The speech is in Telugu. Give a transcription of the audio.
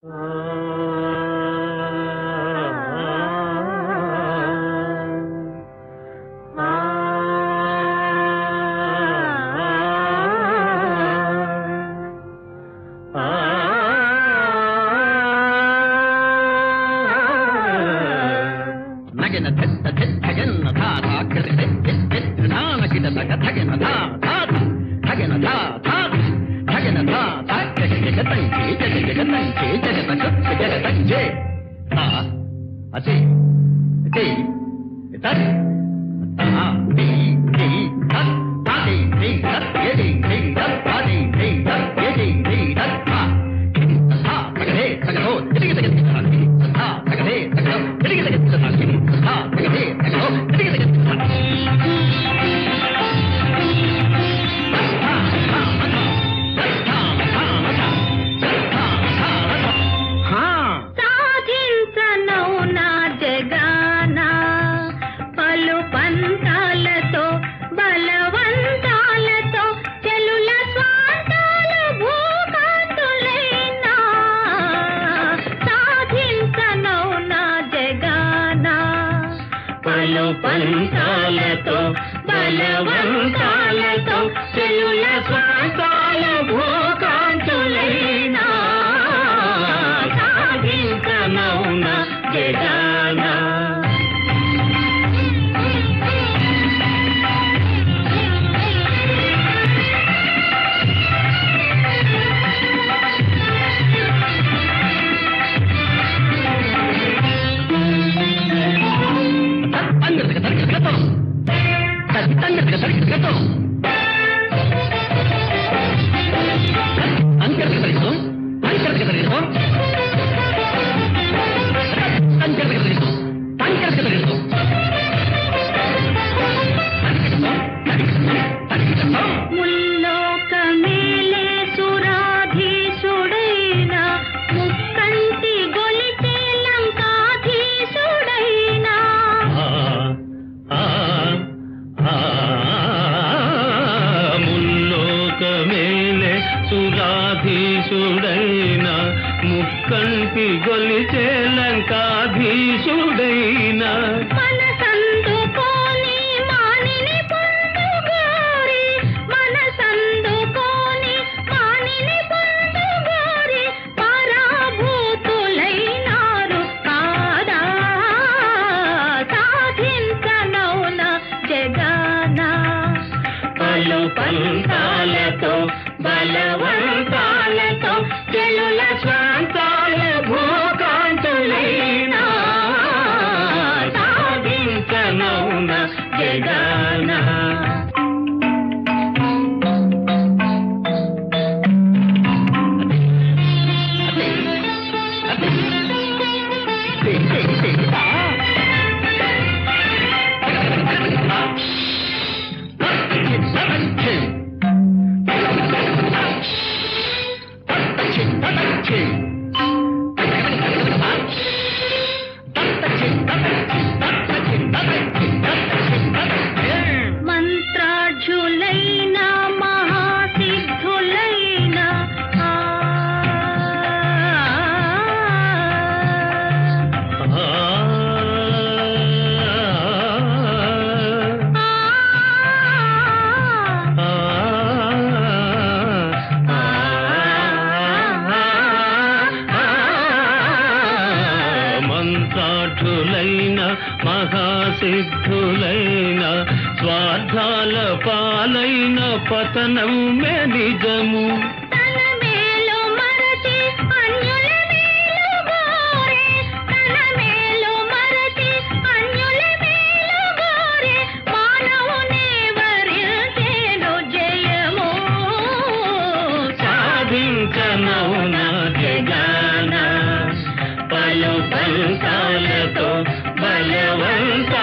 పంతాలతో బలవంతాలతో చెలుల స్వాంతాల భూకాంతులైనా సాధించనౌన జగాన సురాధీశుడైనా ముక్కంటి గొలిచే లంకాధీశుడైనా మనసందుకోని మానిని పొందుగారి మనసందుకోని మానిని పొందుగారి పరాభూతులైనారు కాదా సాధించనౌన జగాన పలు పంతాలతో బలవంతాలతో చెలుల స్వాంతాల భూకాంతులైనా సాధించనౌన జగాన మంత్రాఢ్యులైన మహాసిద్ధులైన మంత్రాఢ్యులైన మహాసిద్ధులైన స్వార్థాల పాలైన పతనం మే నిజము తన మేలు మరచి అన్యుల మేలు గోరే తన మేలు మరచి అన్యుల మేలు గోరే మానవునే వరించేను జయము సాధించనౌన జగాన పలు పంతాలతో బలవంత